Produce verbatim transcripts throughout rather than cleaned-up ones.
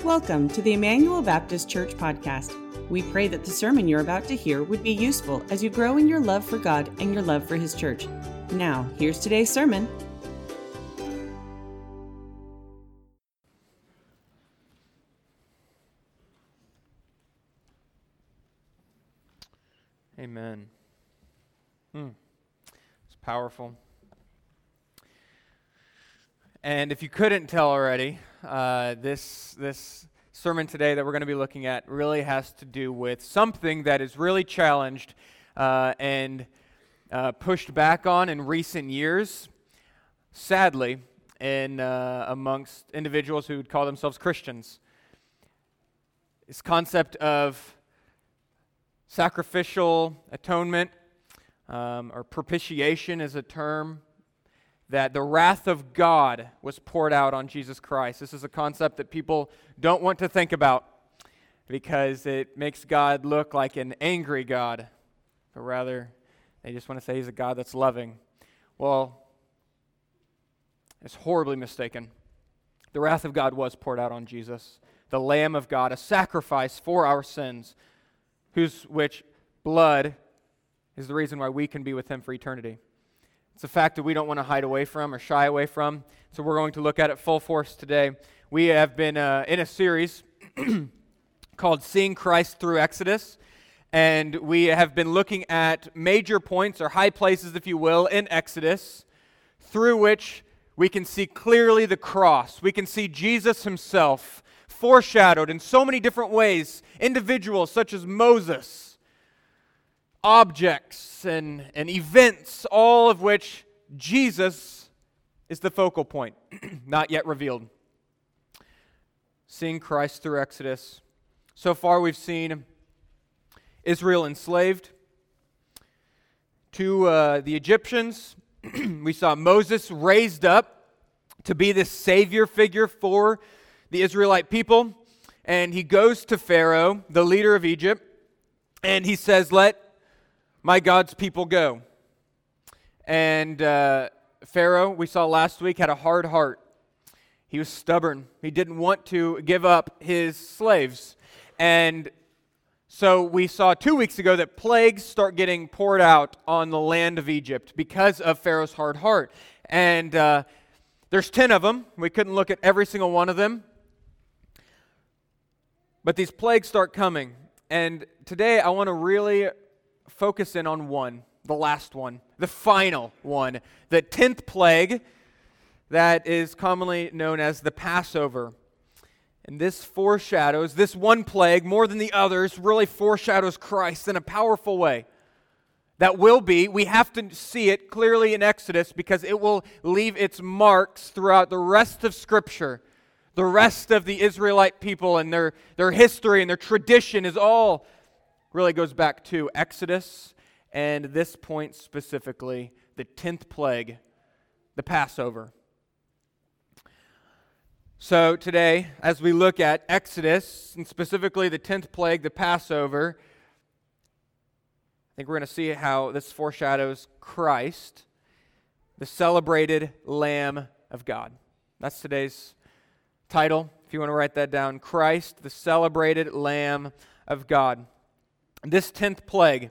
Welcome to the Emmanuel Baptist Church podcast. We pray that the sermon you're about to hear would be useful as you grow in your love for God and your love for His church. Now, here's today's sermon. Amen. Hmm. It's powerful. And if you couldn't tell already, uh, this this sermon today that we're going to be looking at really has to do with something that is really challenged uh, and uh, pushed back on in recent years, sadly, in uh, amongst individuals who would call themselves Christians. This concept of sacrificial atonement, um, or propitiation is a term, that the wrath of God was poured out on Jesus Christ. This is a concept that people don't want to think about because it makes God look like an angry God, but rather they just want to say He's a God that's loving. Well, it's horribly mistaken. The wrath of God was poured out on Jesus, the Lamb of God, a sacrifice for our sins, whose which blood is the reason why we can be with Him for eternity. It's a fact that we don't want to hide away from or shy away from, so we're going to look at it full force today. We have been uh, in a series called Seeing Christ Through Exodus, and we have been looking at major points, or high places, if you will, in Exodus, through which we can see clearly the cross. We can see Jesus Himself foreshadowed in so many different ways, individuals such as Moses, objects and, and events, all of which Jesus is the focal point, not yet revealed. Seeing Christ through Exodus. So far we've seen Israel enslaved to uh, the Egyptians. We saw Moses raised up to be this savior figure for the Israelite people. And he goes to Pharaoh, the leader of Egypt, and he says, "Let my God's people go." And uh, Pharaoh, we saw last week, had a hard heart. He was stubborn. He didn't want to give up his slaves. And so we saw two weeks ago that plagues start getting poured out on the land of Egypt because of Pharaoh's hard heart. And uh, there's ten of them. We couldn't look at every single one of them. But these plagues start coming. And today I want to really focus in on one, the last one, the final one, the tenth plague that is commonly known as the Passover. And this foreshadows, this one plague, more than the others, really foreshadows Christ in a powerful way. That will be, we have to see it clearly in Exodus because it will leave its marks throughout the rest of Scripture. The rest of the Israelite people and their, their history and their tradition is all really goes back to Exodus, and this point specifically, the tenth plague, the Passover. So today, as we look at Exodus, and specifically the tenth plague, the Passover, I think we're going to see how this foreshadows Christ, the celebrated Lamb of God. That's today's title, if you want to write that down. Christ, the celebrated Lamb of God. This tenth plague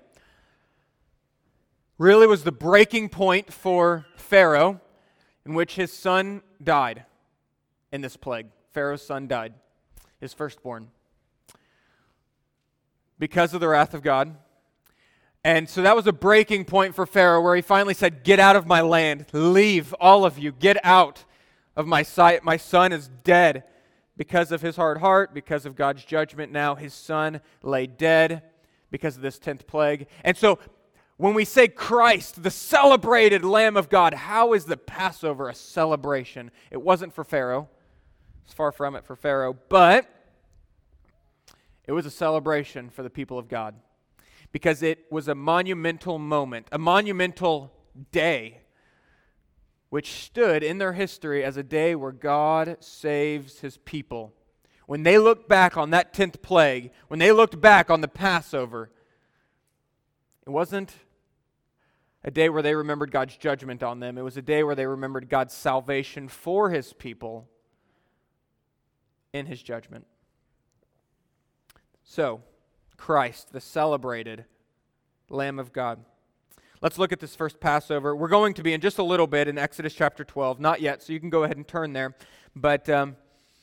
really was the breaking point for Pharaoh, in which his son died in this plague. Pharaoh's son died, his firstborn, because of the wrath of God. And so that was a breaking point for Pharaoh, where he finally said, "Get out of my land. Leave, all of you. Get out of my sight. My son is dead." Because of his hard heart, because of God's judgment, now his son lay dead because of this tenth plague. And so when we say Christ, the celebrated Lamb of God, how is the Passover a celebration? It wasn't for Pharaoh. It's far from it for Pharaoh. But it was a celebration for the people of God because it was a monumental moment, a monumental day, which stood in their history as a day where God saves His people. When they looked back on that tenth plague, when they looked back on the Passover, it wasn't a day where they remembered God's judgment on them. It was a day where they remembered God's salvation for His people in His judgment. So, Christ, the celebrated Lamb of God. Let's look at this first Passover. We're going to be in just a little bit in Exodus chapter twelve. Not yet, so you can go ahead and turn there. But um,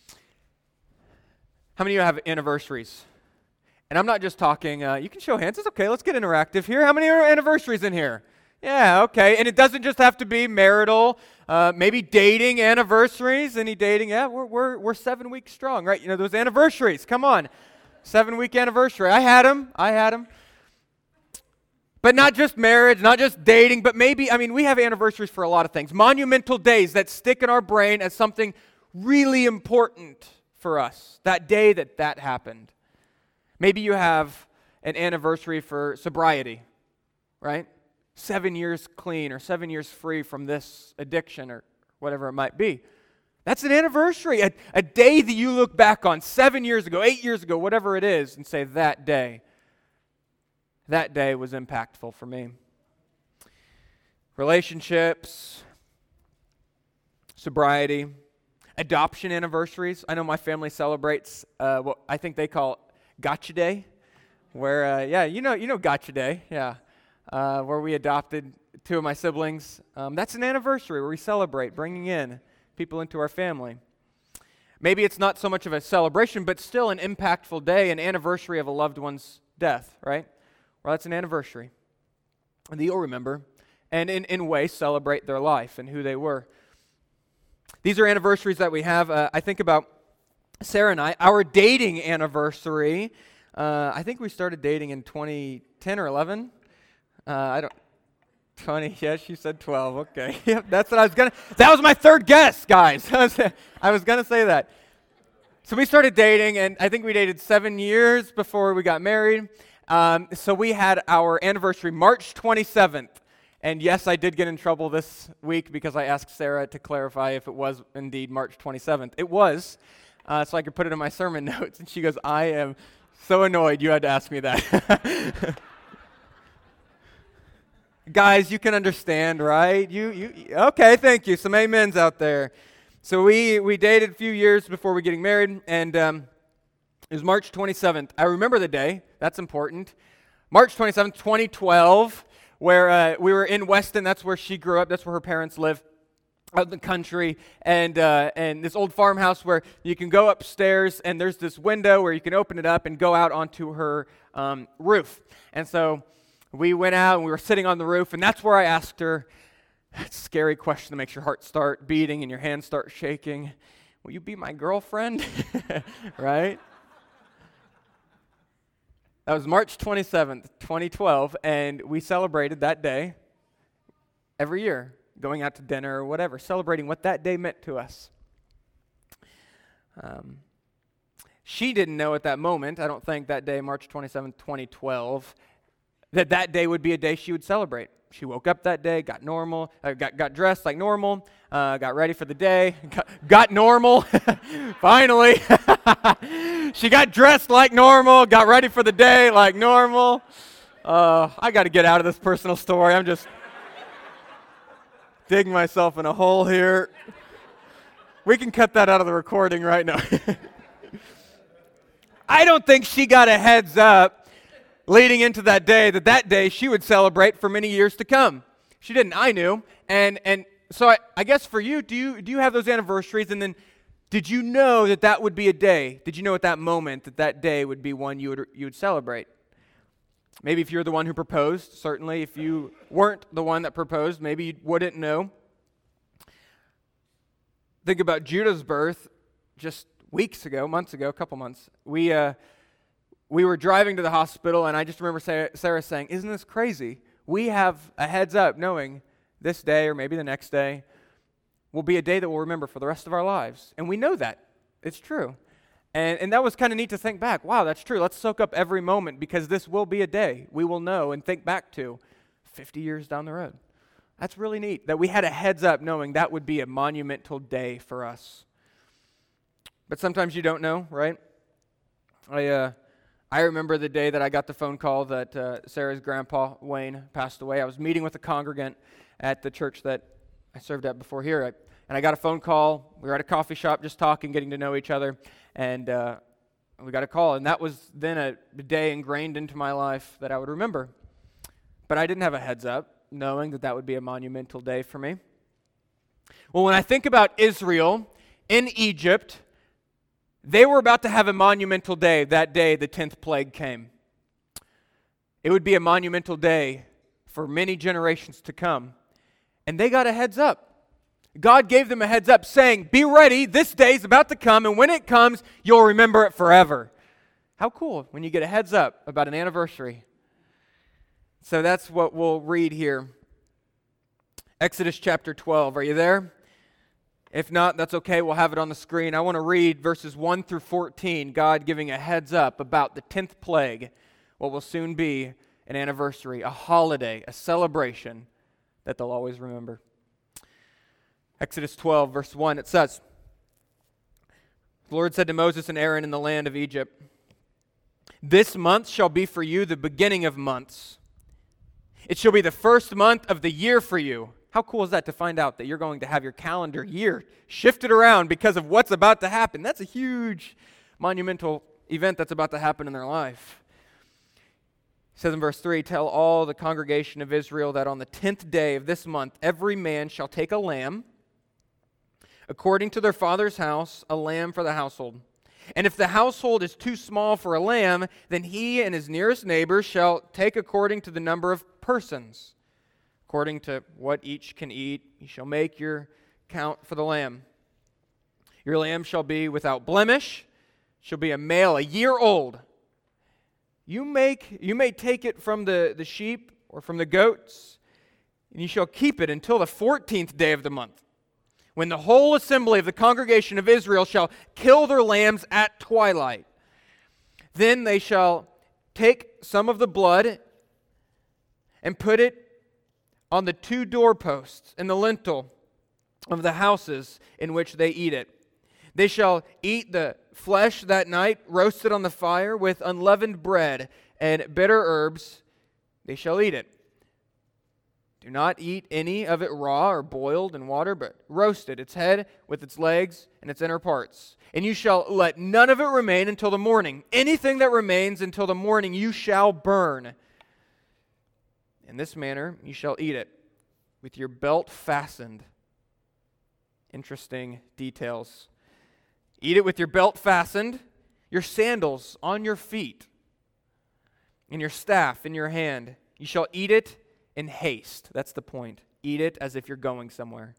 how many of you have anniversaries? And I'm not just talking, uh, you can show hands. It's okay. Let's get interactive here. How many are anniversaries in here? Yeah, okay. And it doesn't just have to be marital, uh, maybe dating anniversaries. Any dating? Yeah, we're, we're, we're seven weeks strong, right? You know, those anniversaries. Come on. Seven-week anniversary. I had them. I had them. But not just marriage, not just dating, but maybe, I mean, we have anniversaries for a lot of things. Monumental days that stick in our brain as something really important for us. That day that that happened. Maybe you have an anniversary for sobriety, right? Seven years clean or seven years free from this addiction or whatever it might be. That's an anniversary, a, a day that you look back on seven years ago, eight years ago, whatever it is, and say that day. That day was impactful for me. Relationships, sobriety, adoption anniversaries. I know my family celebrates uh, what I think they call Gotcha Day, where, uh, yeah, you know you know Gotcha Day, yeah, uh, where we adopted two of my siblings. Um, that's an anniversary where we celebrate bringing in people into our family. Maybe it's not so much of a celebration, but still an impactful day, an anniversary of a loved one's death, right? Well, that's an anniversary that you'll remember and in, in ways celebrate their life and who they were. These are anniversaries that we have. Uh, I think about Sarah and I. Our dating anniversary, uh, I think we started dating in twenty ten or eleven. Uh, I don't, twenty, yes, she said twelve. Okay, yep, that's what I was going to, that was my third guess, guys. I was going to say that. So we started dating, and I think we dated seven years before we got married. Um, so we had our anniversary March twenty-seventh, and yes, I did get in trouble this week because I asked Sarah to clarify if it was indeed March twenty-seventh. It was, uh, so I could put it in my sermon notes, and she goes, I am so annoyed you had to ask me that. Guys, you can understand, right? You, you, okay, thank you. Some amens out there. So we, we dated a few years before we getting married, and um, it was March twenty-seventh. I remember the day. That's important. March twenty-seventh, twenty twelve, where uh, we were in Weston. That's where she grew up. That's where her parents live, out in the country. And uh, and this old farmhouse where you can go upstairs, and there's this window where you can open it up and go out onto her um, roof. And so we went out, and we were sitting on the roof, and that's where I asked her, that scary question that makes your heart start beating and your hands start shaking. Will you be my girlfriend? Right? That was March twenty-seventh, twenty twelve, and we celebrated that day every year, going out to dinner or whatever, celebrating what that day meant to us. Um, she didn't know at that moment, I don't think that day, March twenty-seventh, twenty twelve, that that day would be a day she would celebrate. She woke up that day, got normal, uh, got, got dressed like normal, uh, got ready for the day, got, got normal, finally. She got dressed like normal, got ready for the day like normal. Uh, I got to get out of this personal story. I'm just digging myself in a hole here. We can cut that out of the recording right now. I don't think she got a heads up leading into that day, that that day she would celebrate for many years to come. She didn't, I knew. And and so I, I guess for you, do you do you have those anniversaries? And then did you know that that would be a day? Did you know at that moment that that day would be one you would you would celebrate? Maybe if you're the one who proposed, certainly. If you weren't the one that proposed, maybe you wouldn't know. Think about Judah's birth just weeks ago, months ago, a couple months. We uh We were driving to the hospital, and I just remember Sarah saying, isn't this crazy? We have a heads up knowing this day or maybe the next day will be a day that we'll remember for the rest of our lives. And we know that. It's true. And, and that was kind of neat to think back. Wow, that's true. Let's soak up every moment because this will be a day we will know and think back to fifty years down the road. That's really neat that we had a heads up knowing that would be a monumental day for us. But sometimes you don't know, right? I, uh, I remember the day that I got the phone call that uh, Sarah's grandpa, Wayne, passed away. I was meeting with a congregant at the church that I served at before here, I, and I got a phone call. We were at a coffee shop just talking, getting to know each other, and uh, we got a call, and that was then a day ingrained into my life that I would remember. But I didn't have a heads up, knowing that that would be a monumental day for me. Well, when I think about Israel in Egypt, they were about to have a monumental day. That day, the tenth plague came. It would be a monumental day for many generations to come. And they got a heads up. God gave them a heads up saying, be ready, this day is about to come, and when it comes, you'll remember it forever. How cool when you get a heads up about an anniversary. So that's what we'll read here. Exodus chapter twelve. Are you there? If not, that's okay. We'll have it on the screen. I want to read verses one through fourteen, God giving a heads up about the tenth plague, what will soon be an anniversary, a holiday, a celebration that they'll always remember. Exodus twelve, verse one, it says, the Lord said to Moses and Aaron in the land of Egypt, this month shall be for you the beginning of months. It shall be the first month of the year for you. How cool is that to find out that you're going to have your calendar year shifted around because of what's about to happen? That's a huge, monumental event that's about to happen in their life. It says in verse three, tell all the congregation of Israel that on the tenth day of this month, every man shall take a lamb, according to their father's house, a lamb for the household. And if the household is too small for a lamb, then he and his nearest neighbor shall take according to the number of persons. According to what each can eat, you shall make your count for the lamb. Your lamb shall be without blemish, shall be a male, a year old. You make you may take it from the, the sheep or from the goats, and you shall keep it until the fourteenth day of the month, when the whole assembly of the congregation of Israel shall kill their lambs at twilight. Then they shall take some of the blood and put it on the two doorposts and the lintel of the houses in which they eat it. They shall eat the flesh that night, roasted on the fire with unleavened bread and bitter herbs. They shall eat it. Do not eat any of it raw or boiled in water, but roasted, its head with its legs and its inner parts. And you shall let none of it remain until the morning. Anything that remains until the morning you shall burn. In this manner you shall eat it, with your belt fastened. Interesting details. Eat it with your belt fastened, your sandals on your feet, and your staff in your hand. You shall eat it in haste. That's the point. Eat it as if you're going somewhere.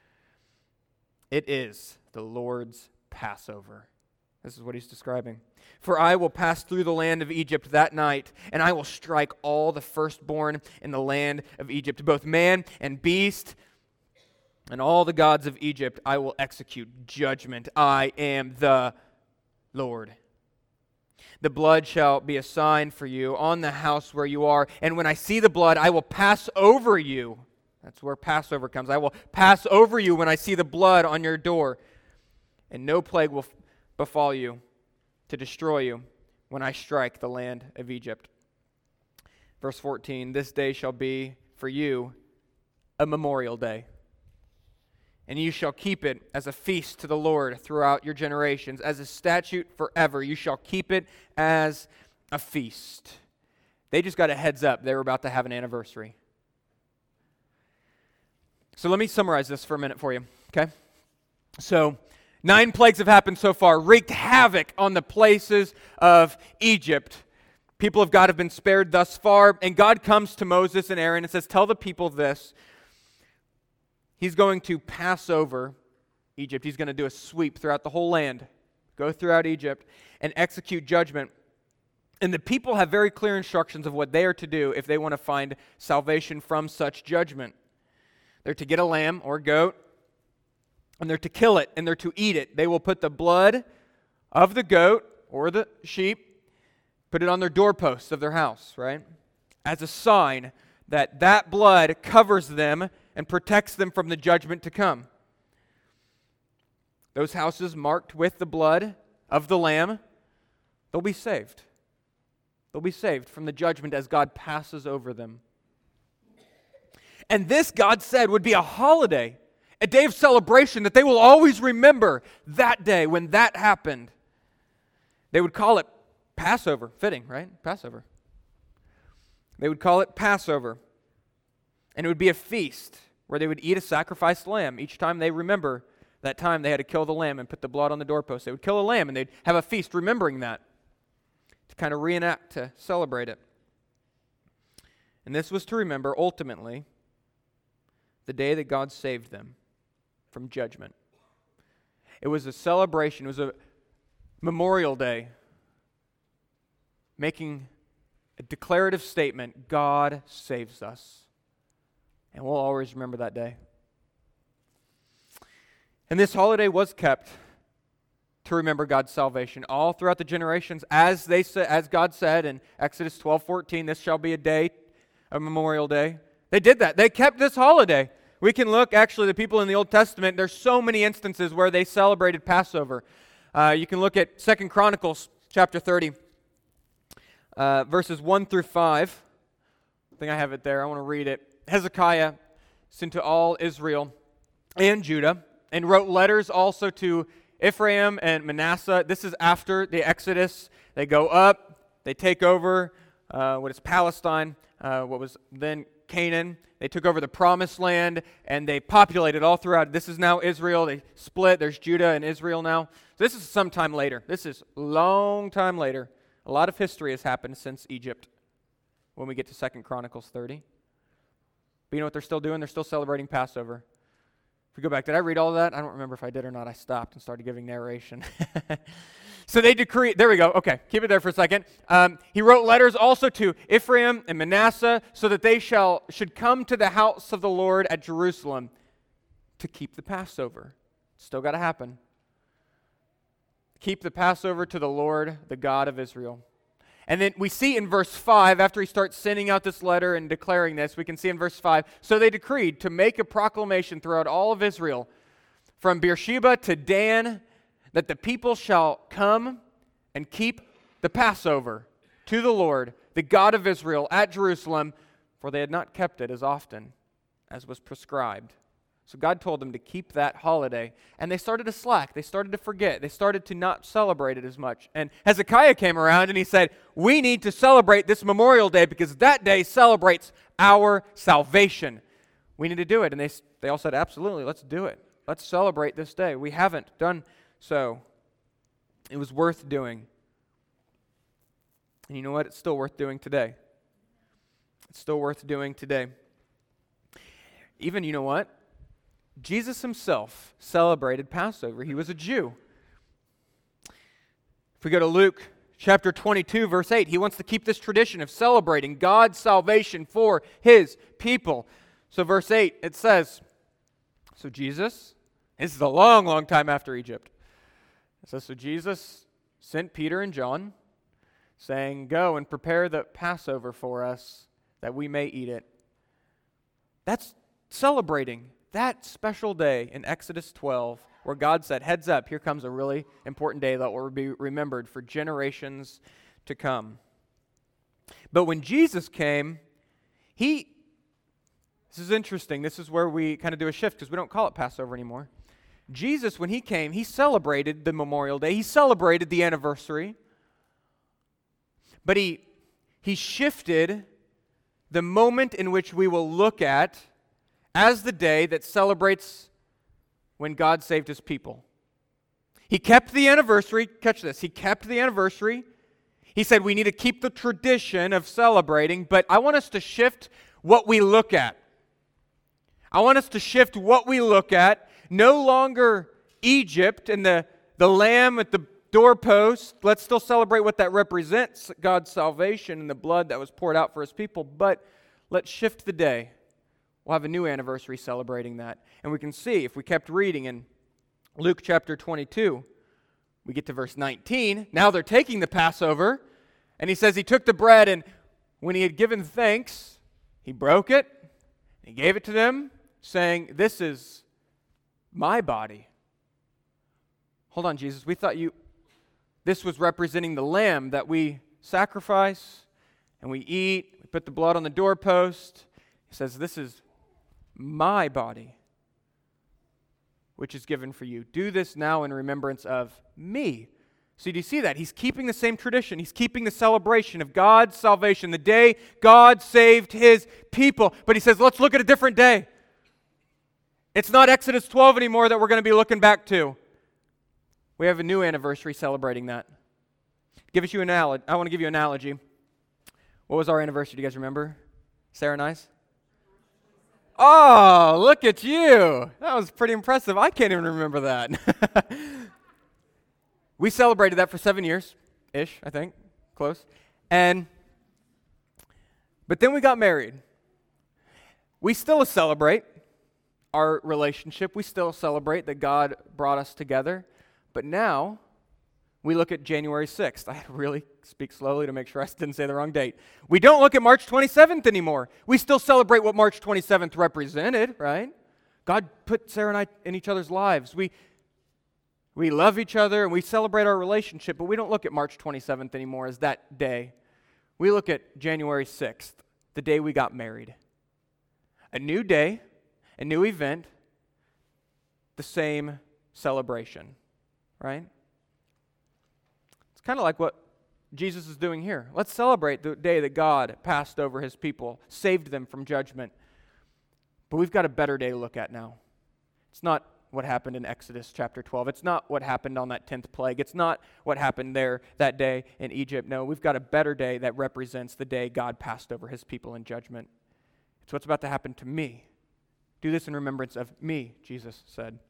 It is the Lord's Passover. This is what he's describing. For I will pass through the land of Egypt that night, and I will strike all the firstborn in the land of Egypt, both man and beast, and all the gods of Egypt I will execute judgment. I am the Lord. The blood shall be a sign for you on the house where you are, and when I see the blood, I will pass over you. That's where Passover comes. I will pass over you when I see the blood on your door, and no plague will befall you to destroy you when I strike the land of Egypt. Verse fourteen, this day shall be for you a memorial day, and you shall keep it as a feast to the Lord throughout your generations, as a statute forever. You shall keep it as a feast. They just got a heads up. They were about to have an anniversary. So let me summarize this for a minute for you, okay? So nine plagues have happened so far, wreaked havoc on the places of Egypt. People of God have been spared thus far, and God comes to Moses and Aaron and says, tell the people this. He's going to pass over Egypt. He's going to do a sweep throughout the whole land, go throughout Egypt, and execute judgment. And the people have very clear instructions of what they are to do if they want to find salvation from such judgment. They're to get a lamb or a goat, and they're to kill it, and they're to eat it. They will put the blood of the goat or the sheep, put it on their doorposts of their house, right? As a sign that that blood covers them and protects them from the judgment to come. Those houses marked with the blood of the lamb, they'll be saved. They'll be saved from the judgment as God passes over them. And this, God said, would be a holiday, a day of celebration that they will always remember that day when that happened. They would call it Passover. Fitting, right? Passover. They would call it Passover. And it would be a feast where they would eat a sacrificed lamb. Each time they remember that time they had to kill the lamb and put the blood on the doorpost. They would kill a lamb and they'd have a feast remembering that to kind of reenact, to celebrate it. And this was to remember, ultimately, the day that God saved them from judgment. It was a celebration. It was a Memorial Day, making a declarative statement, God saves us. And we'll always remember that day. And this holiday was kept to remember God's salvation all throughout the generations. As they sa- as God said in Exodus twelve fourteen, this shall be a day, a Memorial Day. They did that. They kept this holiday. We can look, actually, the people in the Old Testament, there's so many instances where they celebrated Passover. Uh, you can look at Second Chronicles chapter thirty, uh, verses one through five. I think I have it there. I want to read it. Hezekiah sent to all Israel and Judah, and wrote letters also to Ephraim and Manasseh. This is after the Exodus. They go up, they take over uh, what is Palestine, uh, what was then Canaan. They took over the Promised Land, and they populated all throughout. This is now Israel. They split. There's Judah and Israel now. So this is some time later. This is a long time later. A lot of history has happened since Egypt when we get to Second Chronicles thirty. But you know what they're still doing? They're still celebrating Passover. If we go back, did I read all of that? I don't remember if I did or not. I stopped and started giving narration. So they decree, there we go. Okay, keep it there for a second. Um, he wrote letters also to Ephraim and Manasseh so that they shall should come to the house of the Lord at Jerusalem to keep the Passover. Still got to happen. Keep the Passover to the Lord, the God of Israel. And then we see in verse five, after he starts sending out this letter and declaring this, we can see in verse five, so they decreed to make a proclamation throughout all of Israel, from Beersheba to Dan, that the people shall come and keep the Passover to the Lord, the God of Israel, at Jerusalem, for they had not kept it as often as was prescribed. So God told them to keep that holiday, and they started to slack. They started to forget. They started to not celebrate it as much. And Hezekiah came around and he said, we need to celebrate this Memorial Day because that day celebrates our salvation. We need to do it. And they, they all said, absolutely, let's do it. Let's celebrate this day. We haven't done so. It was worth doing. And you know what? It's still worth doing today. It's still worth doing today. Even, you know what? Jesus himself celebrated Passover. He was a Jew. If we go to Luke chapter twenty-two, verse eight, he wants to keep this tradition of celebrating God's salvation for his people. So verse eight, it says, so Jesus, this is a long, long time after Egypt. It says, so Jesus sent Peter and John, saying, go and prepare the Passover for us, that we may eat it. That's celebrating that special day in Exodus twelve, where God said, heads up, here comes a really important day that will be remembered for generations to come. But when Jesus came, he, this is interesting, this is where we kind of do a shift because we don't call it Passover anymore. Jesus, when he came, he celebrated the Memorial Day, he celebrated the anniversary, but he, he shifted the moment in which we will look at as the day that celebrates when God saved his people. He kept the anniversary, catch this, he kept the anniversary. He said we need to keep the tradition of celebrating, but I want us to shift what we look at. I want us to shift what we look at, no longer Egypt and the, the lamb at the doorpost. Let's still celebrate what that represents, God's salvation and the blood that was poured out for his people, but let's shift the day. We'll have a new anniversary celebrating that. And we can see, if we kept reading in Luke chapter twenty-two, we get to verse nineteen. Now they're taking the Passover, and he says he took the bread, and when he had given thanks, he broke it, he gave it to them, saying, this is my body. Hold on, Jesus, we thought you, this was representing the lamb that we sacrifice, and we eat, we put the blood on the doorpost. He says, this is my body, which is given for you. Do this now in remembrance of me. So do you see that? He's keeping the same tradition. He's keeping the celebration of God's salvation, the day God saved his people. But he says, let's look at a different day. It's not Exodus twelve anymore that we're going to be looking back to. We have a new anniversary celebrating that. Give us you an analogy. I want to give you an analogy. What was our anniversary? Do you guys remember? Sarah and I's? Oh, look at you. That was pretty impressive. I can't even remember that. We celebrated that for seven years-ish, I think, close. And, but then we got married. We still celebrate our relationship. We still celebrate that God brought us together. But now, we look at January sixth. I had to really speak slowly to make sure I didn't say the wrong date. We don't look at March twenty-seventh anymore. We still celebrate what March twenty-seventh represented, right? God put Sarah and I in each other's lives. We We love each other and we celebrate our relationship, but we don't look at March twenty-seventh anymore as that day. We look at January sixth, the day we got married. A new day, a new event, the same celebration, right? It's kind of like what Jesus is doing here. Let's celebrate the day that God passed over his people, saved them from judgment. But we've got a better day to look at now. It's not what happened in Exodus chapter twelve. It's not what happened on that tenth plague. It's not what happened there that day in Egypt. No, we've got a better day that represents the day God passed over his people in judgment. It's what's about to happen to me. Do this in remembrance of me, Jesus said.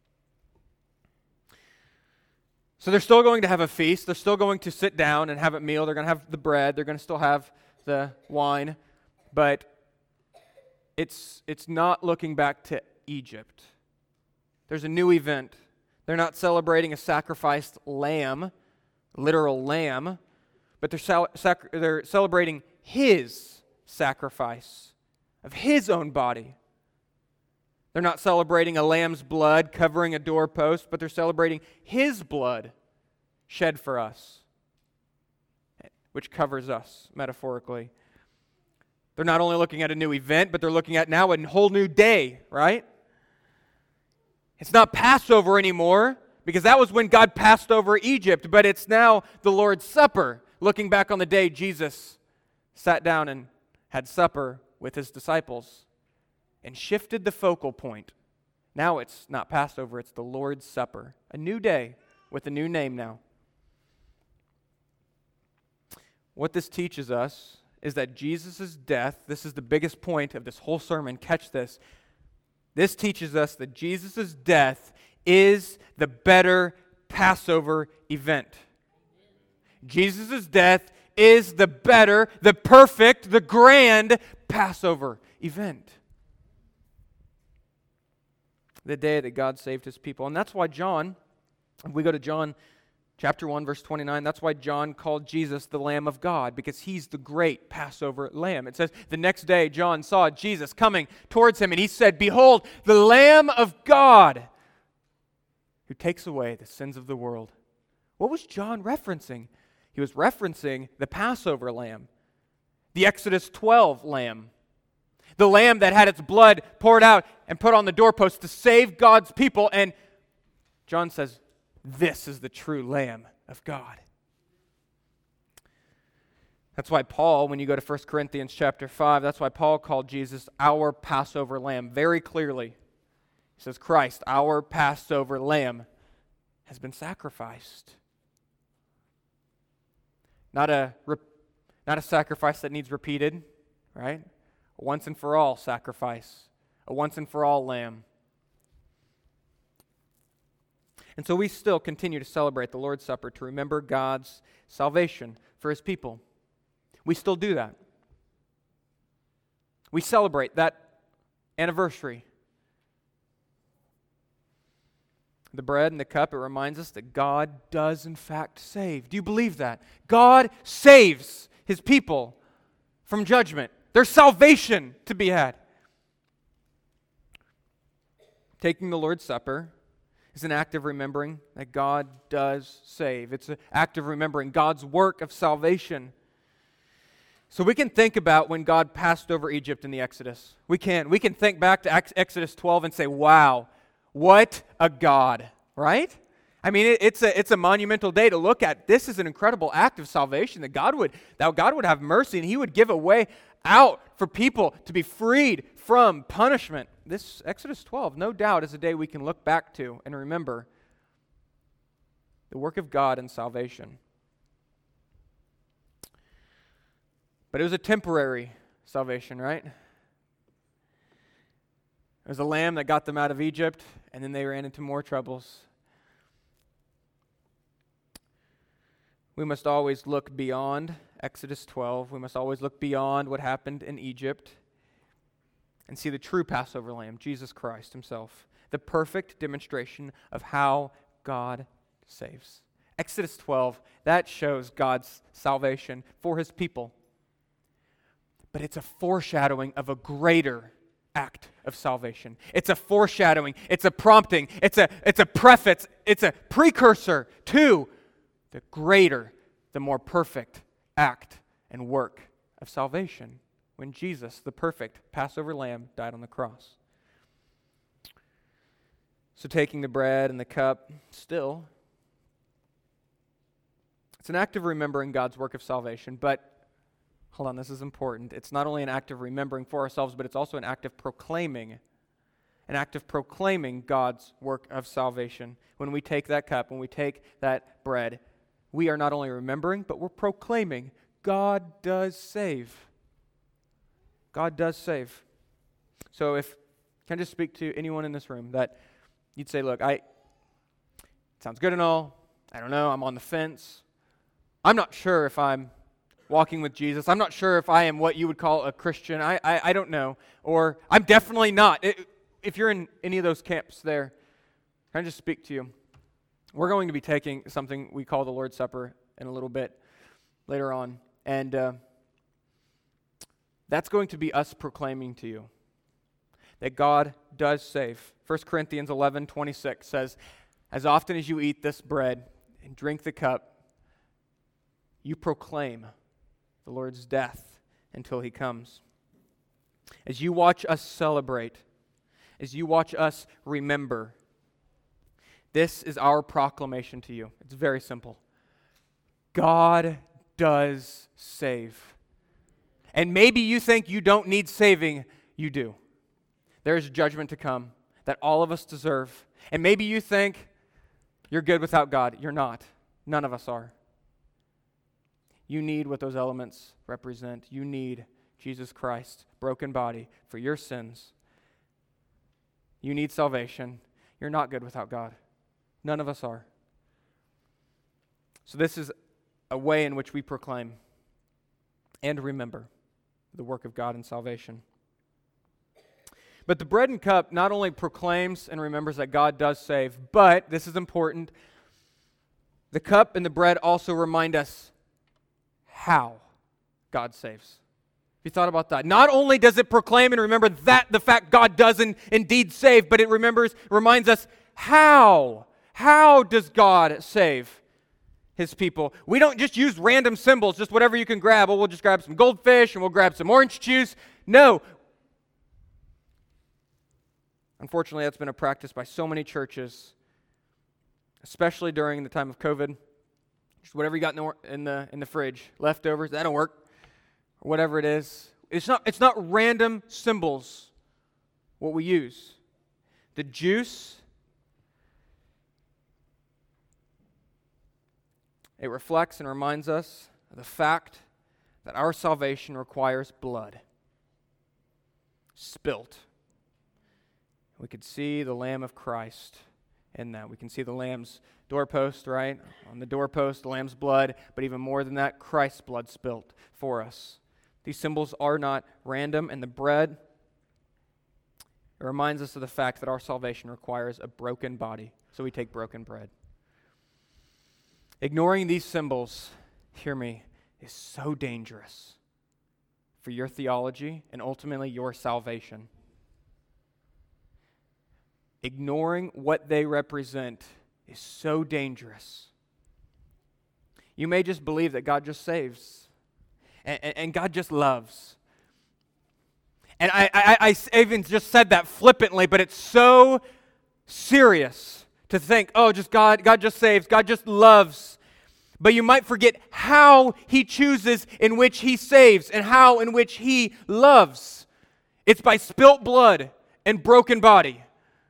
So they're still going to have a feast. They're still going to sit down and have a meal. They're going to have the bread. They're going to still have the wine. But it's it's not looking back to Egypt. There's a new event. They're not celebrating a sacrificed lamb, literal lamb, but they're, sal- sac- they're celebrating his sacrifice of his own body. They're not celebrating a lamb's blood covering a doorpost, but they're celebrating his blood shed for us, which covers us metaphorically. They're not only looking at a new event, but they're looking at now a whole new day, right? It's not Passover anymore, because that was when God passed over Egypt, but it's now the Lord's Supper, looking back on the day Jesus sat down and had supper with his disciples and shifted the focal point. Now it's not Passover, it's the Lord's Supper, a new day with a new name now. What this teaches us is that Jesus' death, this is the biggest point of this whole sermon, catch this, This teaches us that Jesus' death is the better Passover event. Jesus' death is the better, the perfect, the grand Passover event. The day that God saved his people. And that's why John, if we go to John chapter one, verse twenty-nine, that's why John called Jesus the Lamb of God, because he's the great Passover lamb. It says, the next day John saw Jesus coming towards him, and he said, "Behold, the Lamb of God, who takes away the sins of the world." What was John referencing? He was referencing the Passover lamb, the Exodus twelve lamb, the lamb that had its blood poured out and put on the doorpost to save God's people. And John says, this is the true Lamb of God. That's why Paul, when you go to First Corinthians chapter five, that's why Paul called Jesus our Passover lamb very clearly. He says, Christ, our Passover lamb, has been sacrificed. Not a, not a sacrifice that needs repeated, right? A once and for all sacrifice. A once and for all lamb. And so we still continue to celebrate the Lord's Supper to remember God's salvation for his people. We still do that. We celebrate that anniversary. The bread and the cup, it reminds us that God does in fact save. Do you believe that? God saves his people from judgment. There's salvation to be had. Taking the Lord's Supper is an act of remembering that God does save. It's an act of remembering God's work of salvation. So we can think about when God passed over Egypt in the Exodus. We can. We can think back to Exodus twelve and say, wow, what a God, right? I mean, it, it's a it's a monumental day to look at. This is an incredible act of salvation that God would that God would have mercy and He would give a way out for people to be freed from punishment. This Exodus twelve, no doubt, is a day we can look back to and remember the work of God in salvation. But it was a temporary salvation, right? It was a lamb that got them out of Egypt, and then they ran into more troubles. We must always look beyond Exodus twelve. We must always look beyond what happened in Egypt and see the true Passover lamb, Jesus Christ Himself, the perfect demonstration of how God saves. Exodus twelve, that shows God's salvation for His people. But it's a foreshadowing of a greater act of salvation. It's a foreshadowing, it's a prompting, it's a it's a preface, it's a precursor to the greater, the more perfect act and work of salvation when Jesus, the perfect Passover lamb, died on the cross. So taking the bread and the cup, still, it's an act of remembering God's work of salvation, but hold on, this is important. It's not only an act of remembering for ourselves, but it's also an act of proclaiming, an act of proclaiming God's work of salvation. When we take that cup, when we take that bread, we are not only remembering, but we're proclaiming God does save. God does save. So if, can I just speak to anyone in this room that you'd say, look, I, it sounds good and all, I don't know, I'm on the fence. I'm not sure if I'm walking with Jesus. I'm not sure if I am what you would call a Christian. I I, I don't know. Or I'm definitely not. It, if you're in any of those camps there, can I just speak to you? We're going to be taking something we call the Lord's Supper in a little bit later on. And uh, that's going to be us proclaiming to you that God does save. First Corinthians eleven twenty-six says, as often as you eat this bread and drink the cup, you proclaim the Lord's death until He comes. As you watch us celebrate, as you watch us remember, this is our proclamation to you. It's very simple. God does save. And maybe you think you don't need saving. You do. There is judgment to come that all of us deserve. And maybe you think you're good without God. You're not. None of us are. You need what those elements represent. You need Jesus Christ, broken body, for your sins. You need salvation. You're not good without God. None of us are. So this is a way in which we proclaim and remember the work of God in salvation. But the bread and cup not only proclaims and remembers that God does save, but, this is important, the cup and the bread also remind us how God saves. Have you thought about that? Not only does it proclaim and remember that the fact God does in, indeed save, but it remembers, reminds us how. How does God save His people? We don't just use random symbols, just whatever you can grab. Oh, we'll just grab some goldfish and we'll grab some orange juice. No. Unfortunately, that's been a practice by so many churches, especially during the time of COVID. Just whatever you got in the, in the in the fridge, leftovers, that'll work, or whatever it is. It's not it's not random symbols what we use. The juice, it reflects and reminds us of the fact that our salvation requires blood spilt. We could see the Lamb of Christ in that. We can see the Lamb's doorpost, right? On the doorpost, the Lamb's blood, but even more than that, Christ's blood spilt for us. These symbols are not random, and the bread, it reminds us of the fact that our salvation requires a broken body, so we take broken bread. Ignoring these symbols, hear me, is so dangerous for your theology and ultimately your salvation. Ignoring what they represent is so dangerous. You may just believe that God just saves and, and, and God just loves. And I, I, I even just said that flippantly, but it's so serious to think, oh, just God, God just saves, God just loves. But you might forget how He chooses in which He saves and how in which He loves. It's by spilt blood and broken body.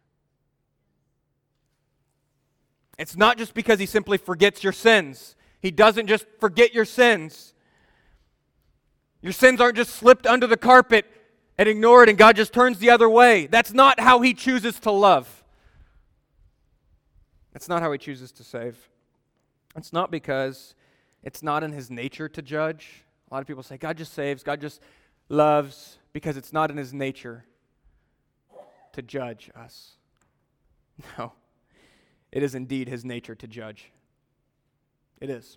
It's not just because He simply forgets your sins. He doesn't just forget your sins. Your sins aren't just slipped under the carpet and ignored and God just turns the other way. That's not how He chooses to love. That's not how He chooses to save. It's not because it's not in His nature to judge. A lot of people say, God just saves, God just loves, because it's not in His nature to judge us. No. It is indeed His nature to judge. It is.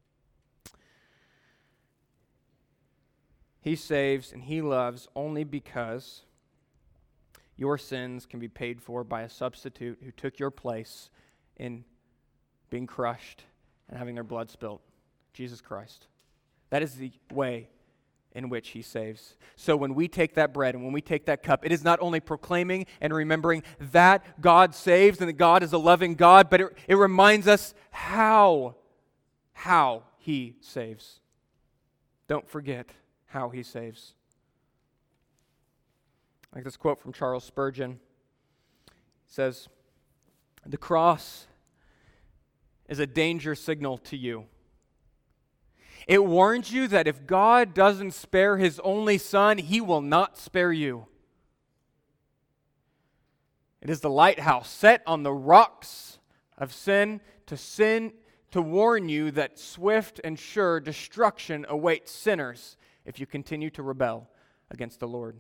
He saves and He loves only because your sins can be paid for by a substitute who took your place in being crushed and having their blood spilt, Jesus Christ. That is the way in which He saves. So when we take that bread and when we take that cup, it is not only proclaiming and remembering that God saves and that God is a loving God, but it, it reminds us how, how He saves. Don't forget how He saves. Like this quote from Charles Spurgeon. It says, "The cross is a danger signal to you. It warns you that if God doesn't spare His only Son, He will not spare you. It is the lighthouse set on the rocks of sin to sin to warn you that swift and sure destruction awaits sinners if you continue to rebel against the Lord."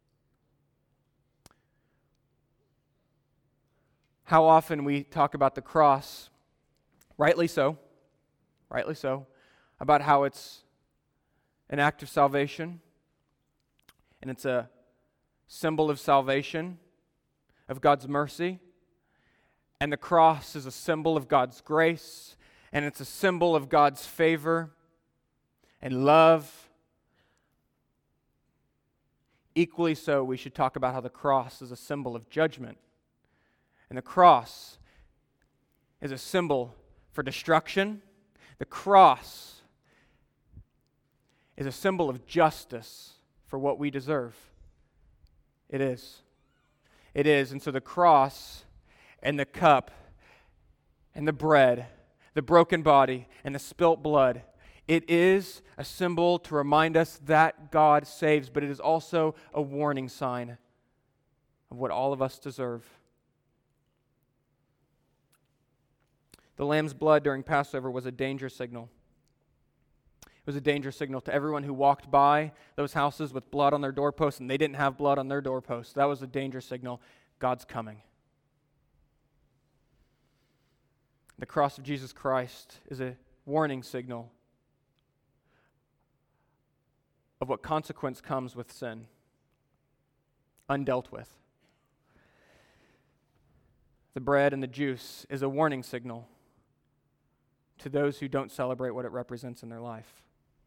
How often we talk about the cross, rightly so, rightly so, about how it's an act of salvation, and it's a symbol of salvation, of God's mercy, and the cross is a symbol of God's grace, and it's a symbol of God's favor and love. Equally so, we should talk about how the cross is a symbol of judgment, and the cross is a symbol for destruction. The cross is a symbol of justice for what we deserve. It is. It is. And so the cross and the cup and the bread, the broken body and the spilt blood, it is a symbol to remind us that God saves, but it is also a warning sign of what all of us deserve. The lamb's blood during Passover was a danger signal. It was a danger signal to everyone who walked by those houses with blood on their doorposts, and they didn't have blood on their doorposts. That was a danger signal. God's coming. The cross of Jesus Christ is a warning signal of what consequence comes with sin, undealt with. The bread and the juice is a warning signal to those who don't celebrate what it represents in their life.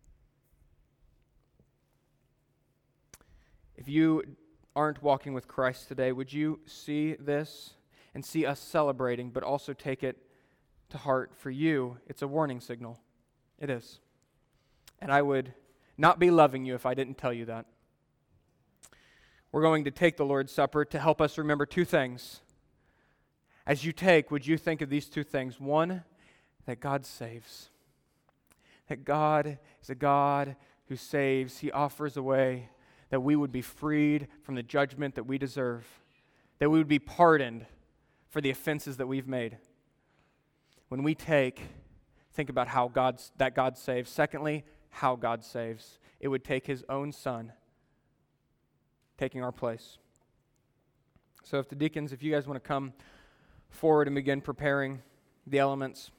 If you aren't walking with Christ today, would you see this and see us celebrating, but also take it to heart? For you, it's a warning signal. It is. And I would not be loving you if I didn't tell you that. We're going to take the Lord's Supper to help us remember two things. As you take, would you think of these two things? One, that God saves. That God is a God who saves. He offers a way that we would be freed from the judgment that we deserve. That we would be pardoned for the offenses that we've made. When we take, think about how God's, that God saves. Secondly, how God saves. It would take His own Son, taking our place. So if the deacons, if you guys want to come forward and begin preparing the elements.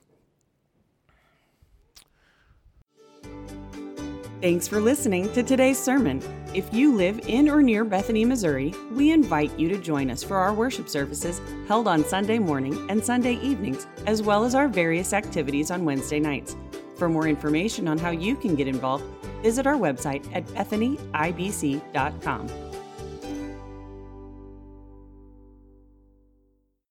Thanks for listening to today's sermon. If you live in or near Bethany, Missouri, we invite you to join us for our worship services held on Sunday morning and Sunday evenings, as well as our various activities on Wednesday nights. For more information on how you can get involved, visit our website at bethany i b c dot com.